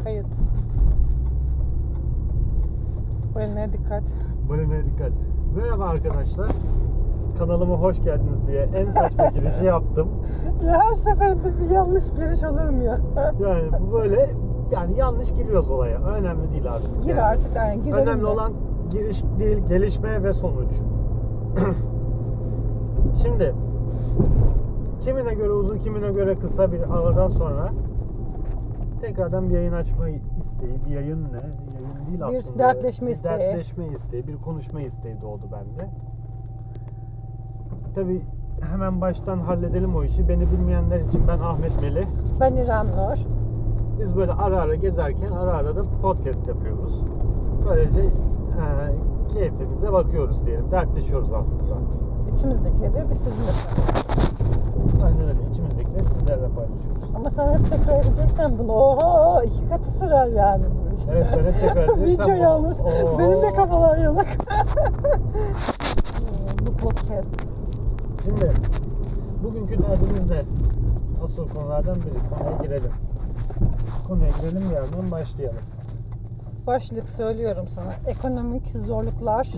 Kayıt. Balinaya dikkat. Balinaya dikkat. Merhaba arkadaşlar. Kanalıma hoş geldiniz diye en saçma girişi yaptım. Ya her seferinde bir yanlış giriş olur mu ya? Yani bu böyle yanlış giriyoruz olaya. Önemli değil artık. Gir artık yani girelim. Önemli olan giriş değil, gelişme ve sonuç. Şimdi kimine göre uzun, kimine göre kısa bir aradan sonra tekrardan bir yayın açma isteği, bir yayın ne? Yayın değil aslında. Bir dertleşme isteği. Dertleşme isteği, bir konuşma isteği doğdu bende. Tabii hemen baştan halledelim o işi. Beni bilmeyenler için ben Ahmet Melih. Ben İrem Nur. Biz böyle ara ara gezerken ara ara da podcast yapıyoruz. Böylece keyfimize bakıyoruz diyelim. Dertleşiyoruz aslında. İçimizdekileri biz sizinle paylaşıyoruz. Aynen öyle. İçimizdekileri sizlerle paylaşıyoruz. Ama sen hep tekrar edeceksen bunu oho 2 katı sürer yani bu iş. Evet, ben hep tekrar edeceksem Video yalnız. oho. Benim de kafalar yanık. Bu podcast. Şimdi bugünkü derdimiz ne? Asıl konulardan biri. Konuya girelim. Konuya girelim, yerden başlayalım. Başlık söylüyorum sana. Ekonomik zorluklar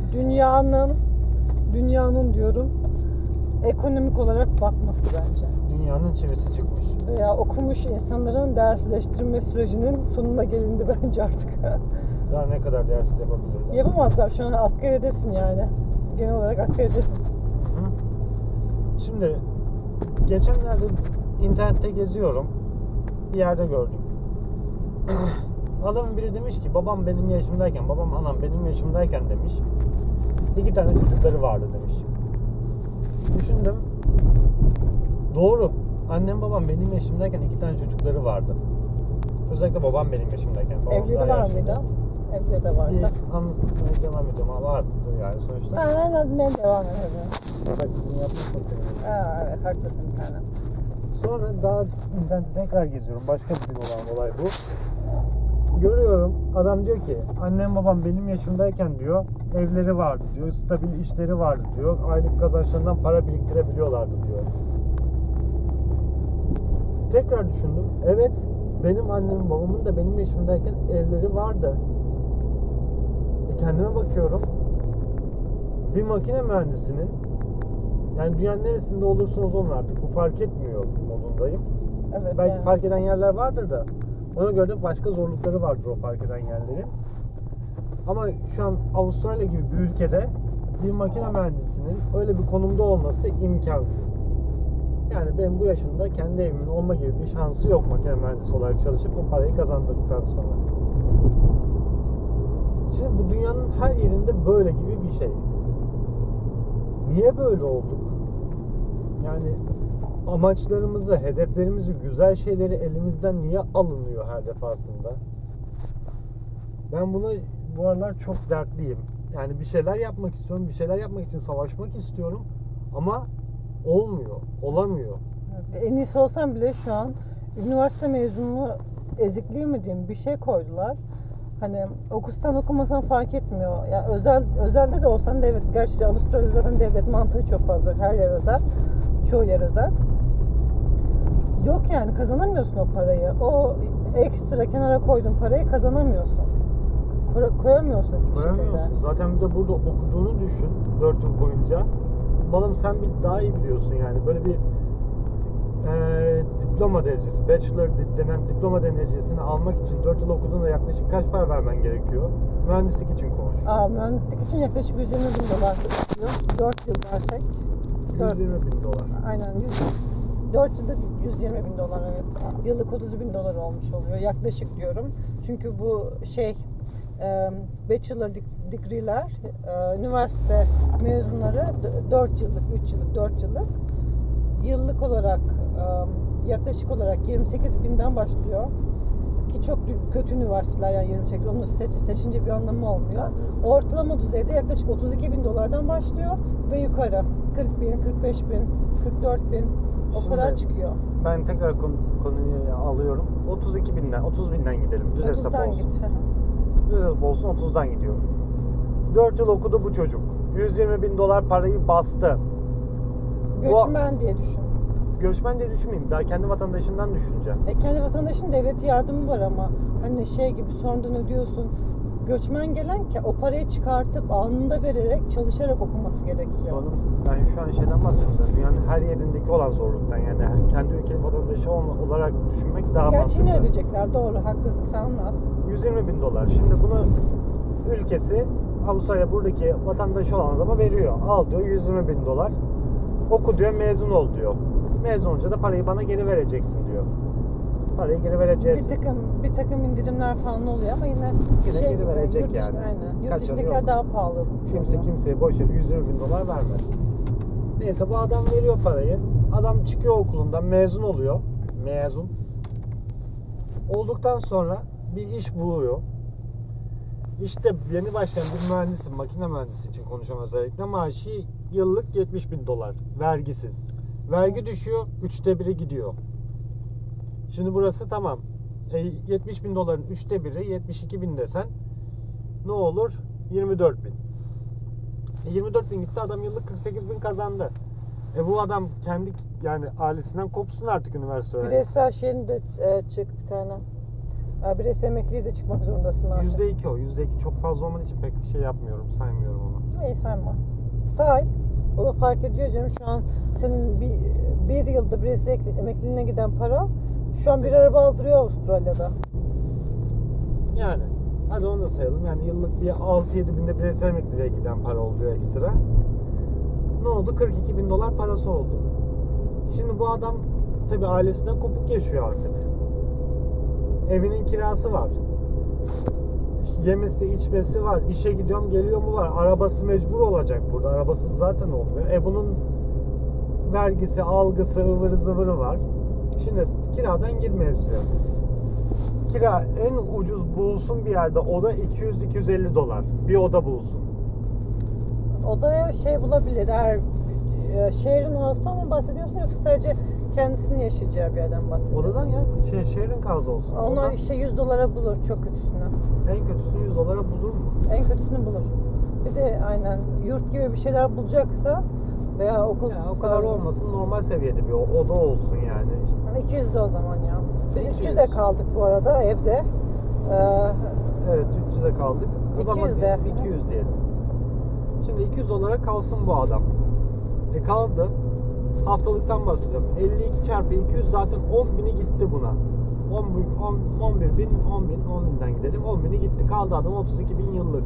dünyanın diyorum ekonomik olarak batması bence. Dünyanın çivisi çıkmış. Veya okumuş insanların değersizleştirme sürecinin sonuna gelindi bence artık. Daha ne kadar değersiz yapabilirler? Yapamazlar, şu an askeridesin yani. Genel olarak askeridesin. Hı. Şimdi geçenlerde internette geziyorum. Bir yerde gördüm. Adamın biri demiş ki babam anam benim yaşımdayken demiş 2 tane çocukları vardı demiş. Düşündüm. Doğru. Annem babam benim yaşımdayken 2 tane çocukları vardı. Özellikle babam benim yaşımdayken. Babam Evleri daha var yaşlı. mıydı? Evleri de vardı. Bir anlatmaya devam ediyorum ama vardı yani sonuçta. Ben devam edelim. Bak bunu yapmışsın senin. Evet, haklısın bir tane. Sonra daha internette tekrar geziyorum. Başka bir gün olan olay bu. Görüyorum. Adam diyor ki annem babam benim yaşımdayken diyor evleri vardı diyor. Stabil işleri vardı diyor. Aylık kazançlarından para biriktirebiliyorlardı diyor. Tekrar düşündüm. Evet, benim annemin babamın da benim yaşımdayken evleri vardı. Kendime bakıyorum. Bir makine mühendisinin yani dünyanın neresinde olursanız olun artık bu fark etmiyor modundayım. Evet, Belki yani. fark eden yerler vardır da ona göre de başka zorlukları vardır o fark eden yerlerin. Ama şu an Avustralya gibi bir ülkede bir makine mühendisinin öyle bir konumda olması imkansız. Yani benim bu yaşımda kendi evimin olma gibi bir şansı yok makine mühendisi olarak çalışıp o parayı kazandıktan sonra. Şimdi bu dünyanın her yerinde böyle gibi bir şey. Niye böyle olduk? Yani amaçlarımızı, hedeflerimizi, güzel şeyleri elimizden niye alınıyor her defasında? Ben buna bu aralar çok dertliyim. Yani bir şeyler yapmak istiyorum, bir şeyler yapmak için savaşmak istiyorum ama olmuyor, olamıyor. En iyisi olsam bile şu an üniversite mezunu ezikliği mi diyeyim bir şey koydular. Hani okusan okumasan fark etmiyor. Ya özelde de olsan devlet, gerçi Avustralya zaten devlet mantığı çok fazla. Her yer özel. Çoğu yer özel. Yok yani kazanamıyorsun o parayı. O ekstra kenara koyduğun parayı kazanamıyorsun. Koyamıyorsun hiçbir Koyamıyorsun. şekilde. Zaten bir de burada okuduğunu düşün 4 yıl boyunca. Balım sen daha iyi biliyorsun yani. Böyle bir diploma derecesi, bachelor denen diploma derecesini almak için 4 yıl okuduğunda yaklaşık kaç para vermen gerekiyor? Mühendislik için konuş. Mühendislik için yaklaşık 120 bin dolar tutuyor. 4 yıl versek. 120 bin dolar. Aynen 4 yılda 120 bin dolar, evet. Yıllık 30 bin dolar olmuş oluyor. Yaklaşık diyorum. Çünkü bu bachelor degree'ler üniversite mezunları 4 yıllık, 3 yıllık, 4 yıllık. Yıllık olarak yaklaşık olarak 28 binden başlıyor. Ki çok kötü üniversiteler yani 28. Onu seçince bir anlamı olmuyor. Ortalama düzeyde yaklaşık 32 bin dolardan başlıyor ve yukarı 40 bin, 45 bin, 44 bin o kadar çıkıyor. Ben tekrar konuyu alıyorum. 32 binden, 30 binden gidelim. Düz hesap olsun. Git. Düz hesap olsun 30'dan gidiyor. 4 yıl okudu bu çocuk. 120 bin dolar parayı bastı. Göçmen diye düşün. göçmen diye düşünmeyeyim. Daha kendi vatandaşından düşüneceğim. Kendi vatandaşın devlet yardımı var ama hani şey gibi sonradan ödüyorsun. Göçmen gelen ki o parayı çıkartıp anında vererek çalışarak okuması gerekiyor. Oğlum, ben şu an şeyden bahsediyorum zaten. Dünyanın her yerindeki olan zorluktan, yani kendi ülkenin vatandaşı olarak düşünmek daha Gerçi mantıklı. yine ödeyecekler, doğru, haklısın, sen anlat. 120 bin dolar. Şimdi bunu ülkesi Avustralya buradaki vatandaşı olan adama veriyor. Al diyor 120 bin dolar. Oku diyor, mezun ol diyor. Mezun olunca da parayı bana geri vereceksin diyor. Parayı geri vereceğiz. Bir takım indirimler falan oluyor ama yine Geri gibi, verecek yurt dışında, yani. aynen. Yurt Kaçarı dışındakiler yok. daha pahalı. Kimse kimseye boş yere 120 bin dolar vermez. Neyse, bu adam veriyor parayı. Adam çıkıyor okulundan, mezun oluyor. Mezun. Olduktan sonra bir iş buluyor. İşte yeni başlayan bir mühendisin, makine mühendisi için konuşuyorum özellikle. Maaşı yıllık 70 bin dolar. Vergisiz. Vergi düşüyor, 1/3 gidiyor. Şimdi burası tamam. 70 bin doların 1/3, 72 bin desen ne olur? 24 bin. 24 bin gitti, adam yıllık 48 bin kazandı. Bu adam kendi yani ailesinden kopsun artık üniversite öğrencisi. Bireysel şeyini de çık bir tane. Bireysel emekliliği de çıkmak zorundasın artık. %2 o. %2 çok fazla olmadığı için pek şey yapmıyorum, saymıyorum onu. İyi, sayma. Say. O da fark ediyor canım, şu an senin bir yılda bireysel emekliliğine giden para şu an bir araba aldırıyor Avustralya'da. Yani hadi onu da sayalım. Yani yıllık bir 6-7 binde bireysel emekliliğe giden para oluyor ekstra. Ne oldu? 42 bin dolar parası oldu. Şimdi bu adam tabii ailesinden kopuk yaşıyor artık. Evinin kirası var. Yemesi, içmesi var. İşe gidiyorum, geliyor mu var. Arabası mecbur olacak burada. Arabasız zaten olmuyor. Bunun vergisi, algısı, ıvırı zıvırı var. Şimdi kiradan gir mevzuya. Kira en ucuz bulsun bir yerde oda 200-250 dolar. Bir oda bulsun. Odaya şey bulabilir eğer şehrin house'tan mı bahsediyorsun yoksa sadece kendisinin yaşayacağı bir yerden bahsediyorsun? Odadan ya, şehrin kazı olsun. Onlar Oda, işte 100 dolara bulur çok kötüsünü. en kötüsü 100 dolara bulur mu? En kötüsünü bulur. Bir de aynen yurt gibi bir şeyler bulacaksa veya okul... Ya o kadar olmasın, normal seviyede bir oda olsun yani. 200 de o zaman ya. Biz 200. 300'de kaldık bu arada evde. Evet, 300'e kaldık. O 200 zaman de. 200 diyelim. Şimdi 200 dolara kalsın bu adam. Kaldı. Haftalıktan bahsediyorum. 52 çarpı 200 zaten 10 bini gitti buna. 11 bin, 10 binden gidelim. 10 bini gitti. Kaldı adam 32 bin yıllık.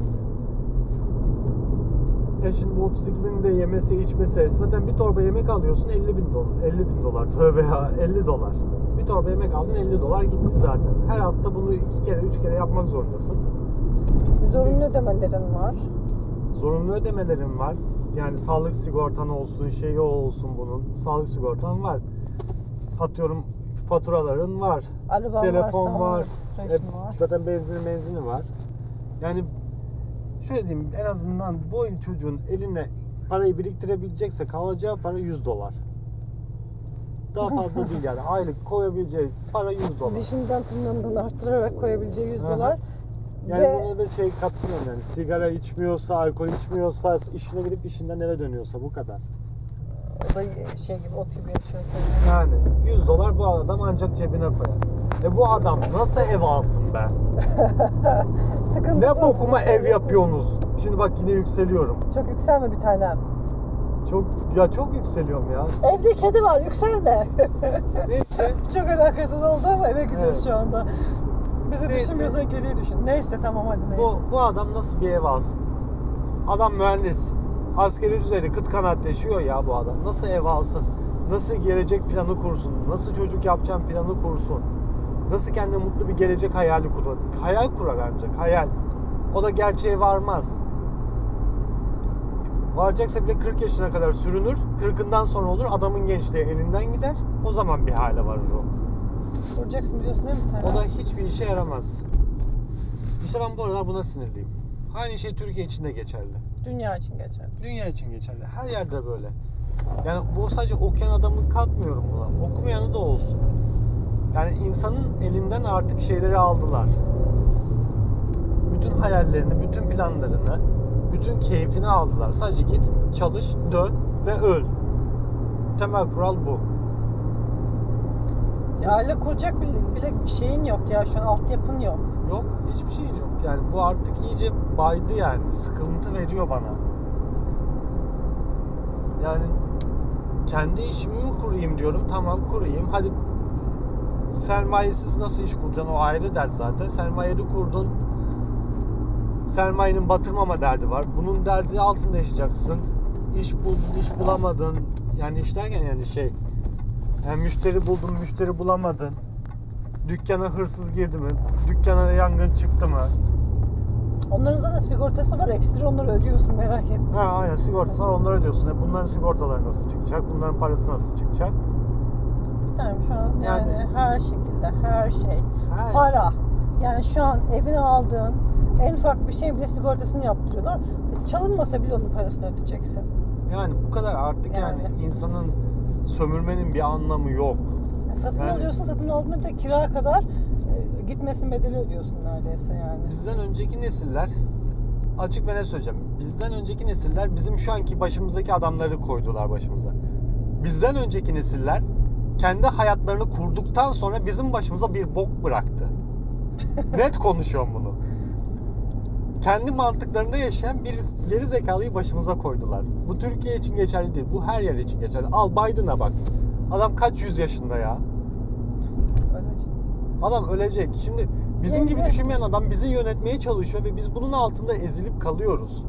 Şimdi bu 32 bin de yemesi, içmesi. Zaten bir torba yemek alıyorsun 50 bin dolar. 50 bin dolar. Tövbe ya, 50 dolar. Bir torba yemek aldın 50 dolar gitti zaten. Her hafta bunu 2 kere 3 kere yapmak zorundasın. Zorunlu ödemelerin var. Zorunlu ödemelerin var. Yani sağlık sigortan olsun, şeyi olsun bunun. Sağlık sigortan var. Atıyorum faturaların var. Araban Telefon varsa var. var. Zaten benzini var. Yani şöyle diyeyim, en azından bu çocuğun eline parayı biriktirebilecekse kalacağı para 100 dolar. Daha fazla değil yani. Aylık koyabileceği para 100 dolar. Dişinden tırnağından arttırarak koyabileceği 100 Aha. dolar. Yani Ve buna da şey katılıyorum yani. Sigara içmiyorsa, alkol içmiyorsa, işine gidip işinden eve dönüyorsa, bu kadar. o da şey gibi ot gibi yaşıyor. Yani 100 dolar bu adam ancak cebine koyar. Bu adam nasıl ev alsın be? Sıkıntı Ne bokuma ev yapıyorsunuz? Şimdi bak yine yükseliyorum. Çok yükselme bir tanem. Çok yükseliyorum ya. Evde kedi var, yükselme. Neyse. Çok alakasız oldu ama eve gidiyoruz Evet. şu anda. Bizi Neyse. düşünmüyorsan kediyi düşün. Neyse tamam hadi neyse. Bu adam nasıl bir ev alsın? Adam mühendis. Askeri düzeyde kıt kanaat yaşıyor ya bu adam. Nasıl ev alsın? Nasıl gelecek planı kursun? Nasıl çocuk yapacağım planı kursun? Nasıl kendine mutlu bir gelecek hayali kurur? Hayal kurar ancak, hayal. O da gerçeğe varmaz. Varacaksa bile 40 yaşına kadar sürünür. 40'ından sonra olur, adamın gençliği elinden gider. O zaman bir hale varır o. Duracaksın biliyorsun değil mi bir tane? O da hiçbir işe yaramaz. İşte ben bu aralar buna sinirliyim. Aynı şey Türkiye için de geçerli. Dünya için geçerli. Dünya için geçerli. Her yerde böyle. Yani bu sadece okuyan adamı katmıyorum buna. Okumayanı da olsun. Yani insanın elinden artık şeyleri aldılar. Bütün hayallerini, bütün planlarını, bütün keyfini aldılar. Sadece git, çalış, dön ve öl. Temel kural bu. Aile kuracak bile şeyin yok ya, şu an altyapın yok. Yok, hiçbir şeyin yok. Yani bu artık iyice baydı yani. Sıkıntı veriyor bana. Yani kendi işimi mi kurayım diyorum. Tamam kurayım. Hadi sermayesiz nasıl iş kuracaksın o ayrı dert zaten. Sermayeli kurdun. Sermayenin batırmama derdi var. Bunun derdi altında yaşayacaksın. İş buldun, iş bulamadın. Yani iş derken yani yani müşteri buldun, müşteri bulamadın. Dükkana hırsız girdi mi? Dükkana yangın çıktı mı? Onların zaten sigortası var. Ekstra onları ödüyorsun, merak etme. Ha aynen, sigortası var, onları ödüyorsun. Bunların sigortaları nasıl çıkacak? Bunların parası nasıl çıkacak? Tamam, şu an yani her şekilde her şey. Her Para. Yani şu an evine aldığın en ufak bir şey bile sigortasını yaptırıyorlar. Çalınmasa bile onun parasını ödeyeceksin. Yani bu kadar artık yani insanın sömürmenin bir anlamı yok. Satın alıyorsun, satın aldığında bir de kira kadar gitmesin bedeli ödüyorsun neredeyse yani. Bizden önceki nesiller, açık ve ne söyleyeceğim, bizden önceki nesiller bizim şu anki başımızdaki adamları koydular başımıza. Bizden önceki nesiller kendi hayatlarını kurduktan sonra bizim başımıza bir bok bıraktı. Net konuşuyorum bunu. Kendi mantıklarında yaşayan bir geri zekalıyı başımıza koydular. Bu Türkiye için geçerli değil. Bu her yer için geçerli. Al Biden'a bak. Adam kaç yüz yaşında ya. Ölecek. Adam ölecek. Şimdi bizim gibi düşünmeyen adam bizi yönetmeye çalışıyor ve biz bunun altında ezilip kalıyoruz.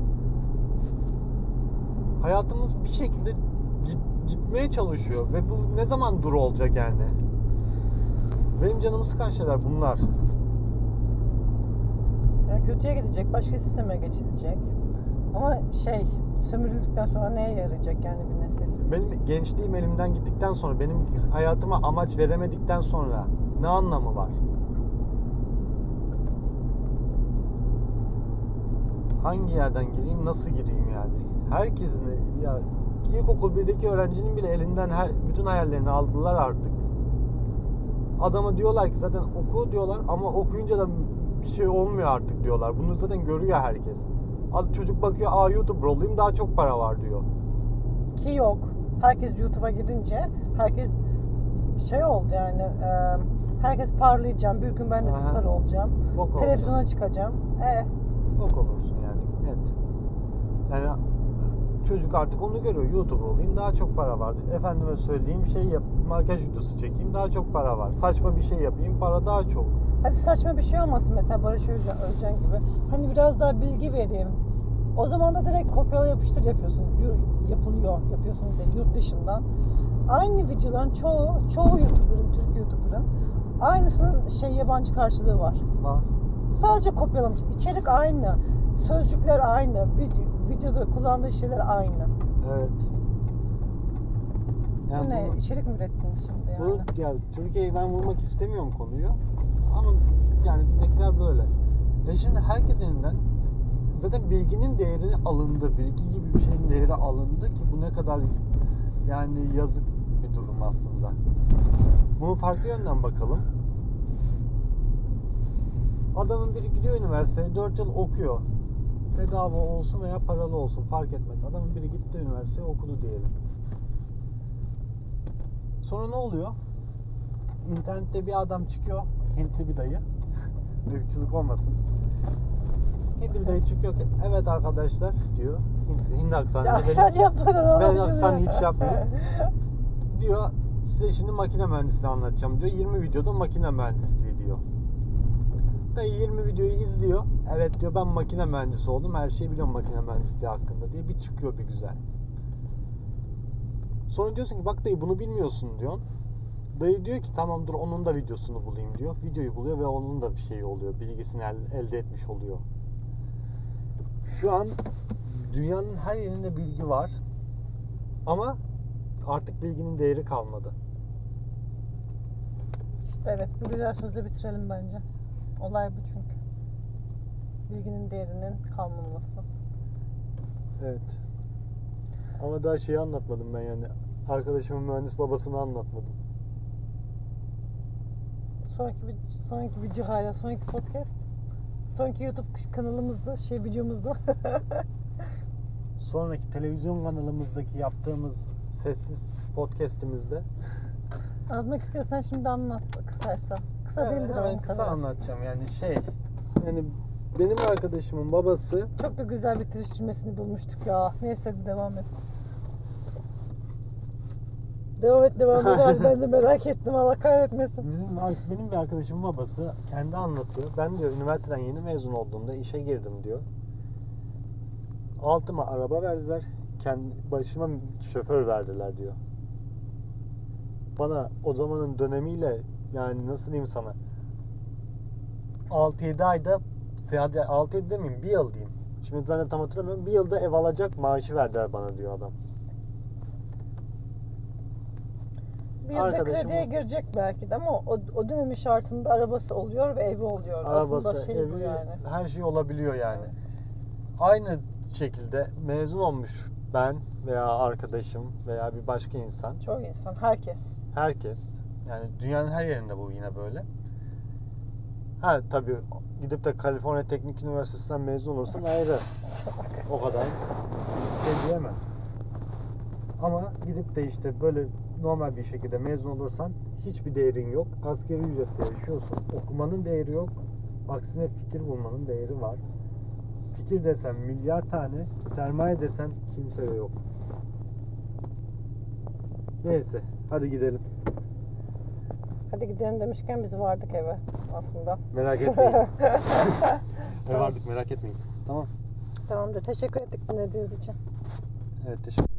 Hayatımız bir şekilde gitmeye çalışıyor ve bu ne zaman dur olacak yani? Benim canımı sıkan şeyler bunlar. Yani kötüye gidecek, başka sisteme geçilecek. Ama sömürüldükten sonra neye yarayacak yani bir nesil? Benim gençliğim elimden gittikten sonra, benim hayatıma amaç veremedikten sonra ne anlamı var? Hangi yerden gireyim, nasıl gireyim yani? Herkesin ya ilkokul 1'deki öğrencinin bile elinden bütün hayallerini aldılar artık. Adama diyorlar ki zaten oku diyorlar ama okuyunca da bir şey olmuyor artık diyorlar. Bunu zaten görüyor herkes. Çocuk bakıyor, YouTuber olayım daha çok para var diyor. Ki yok. Herkes YouTube'a gidince herkes oldu yani. Herkes parlayacağım. Bir gün ben de star olacağım. Televizyona çıkacağım. Bok olursun yani net. Yani çocuk artık onu görüyor. YouTuber olayım daha çok para var. Efendime söyleyeyim makyaj videosu çekeyim daha çok para var. Saçma bir şey yapayım para daha çok. Hadi saçma bir şey olmasın mesela Barış Özcan gibi. Hani biraz daha bilgi vereyim. O zaman da direkt kopyala yapıştır yapıyorsunuz. Yapıyorsunuz değil, yurt dışından. Aynı videoların çoğu YouTuber'ın, Türk YouTuber'ın aynısının yabancı karşılığı var. Var. Sadece kopyalamış. İçerik aynı. Sözcükler aynı. Videoda kullandığı şeyler aynı. Evet. Yani bu ne? İçerik mi ürettiniz şimdi yani? Yani Türkiye'yi ben vurmak istemiyorum konuyu. Ama yani bizdekiler böyle. Şimdi herkes elinden zaten bilginin değerini alındı. Bilgi gibi bir şeyin değeri alındı ki bu ne kadar yani yazık bir durum aslında. Bunu farklı yönden bakalım. Adamın biri gidiyor üniversiteye 4 yıl okuyor. Bedava olsun veya paralı olsun fark etmez. Adamın biri gitti üniversiteye okudu diyelim. Sonra ne oluyor? İnternette bir adam çıkıyor. Hintli bir dayı. Irkçılık olmasın. Hintli bir dayı çıkıyor ki evet arkadaşlar diyor. Hindi aksanı. Aksan yapmadan ben aksanı hiç yapmayayım. Diyor size şimdi makine mühendisliği anlatacağım diyor. 20 videoda makine mühendisliği diyor. Dayı 20 videoyu izliyor. Evet diyor ben makine mühendisi oldum. Her şeyi biliyorum makine mühendisliği hakkında diye bir çıkıyor bir güzel. Sonra diyorsun ki bak dayı bunu bilmiyorsun diyor. Dayı diyor ki tamam dur onun da videosunu bulayım diyor. Videoyu buluyor ve onun da bir şey oluyor. Bilgisini elde etmiş oluyor. Şu an dünyanın her yerinde bilgi var. Ama artık bilginin değeri kalmadı. İşte evet bu güzel sözle bitirelim bence. Olay bu çünkü. Bilginin değerinin kalmaması. Evet. Ama daha şeyi anlatmadım ben yani. Arkadaşımın mühendis babasını anlatmadım. Sonraki video hala sonraki podcast. Sonraki YouTube kanalımızda videomuzda. Sonraki televizyon kanalımızdaki yaptığımız sessiz podcast'imizde Anlatmak istiyorsan şimdi anlat kısaysa. Kısa değildir Hemen ama kısa tabii. anlatacağım. Yani benim arkadaşımın babası Çok da güzel bitiriş cümlesini bulmuştuk ya. Neyse devam et. Devam et abi, ben de merak ettim, Allah kahretmesin. benim bir arkadaşımın babası kendi anlatıyor. Ben diyor üniversiteden yeni mezun olduğumda işe girdim diyor. Altıma araba verdiler. Başıma şoför verdiler diyor. Bana o zamanın dönemiyle, yani nasıl diyeyim sana, 6-7 ayda, 6-7 demeyeyim, bir yıl diyeyim. Şimdi ben de tam hatırlamıyorum. Bir yılda ev alacak maaşı verdiler bana diyor adam. Bir yılda Arkadaşım- krediye girecek belki de ama o dönemin şartında arabası oluyor ve evi oluyor. Arabası, Aslında şey bu evi, yani. her şey olabiliyor yani. Evet. Aynı şekilde mezun olmuş ben veya arkadaşım veya bir başka insan. Çoğu insan, herkes. Herkes. Yani dünyanın her yerinde bu yine böyle. Ha tabii gidip de Kaliforniya Teknik Üniversitesi'nden mezun olursan ayrı. O kadar şey diyemem. Ama gidip de işte böyle normal bir şekilde mezun olursan hiçbir değerin yok. Asgari ücretle yaşıyorsun. Okumanın değeri yok. Aksine fikir bulmanın değeri var. Fikir desen milyar tane, sermaye desen kimse yok. Neyse, hadi gidelim. Hadi gidelim demişken biz vardık eve aslında. Merak etmeyin. Vardık, merak etmeyin. Tamam. Tamamdır. Teşekkür ettik dinlediğiniz için. Evet, teşekkür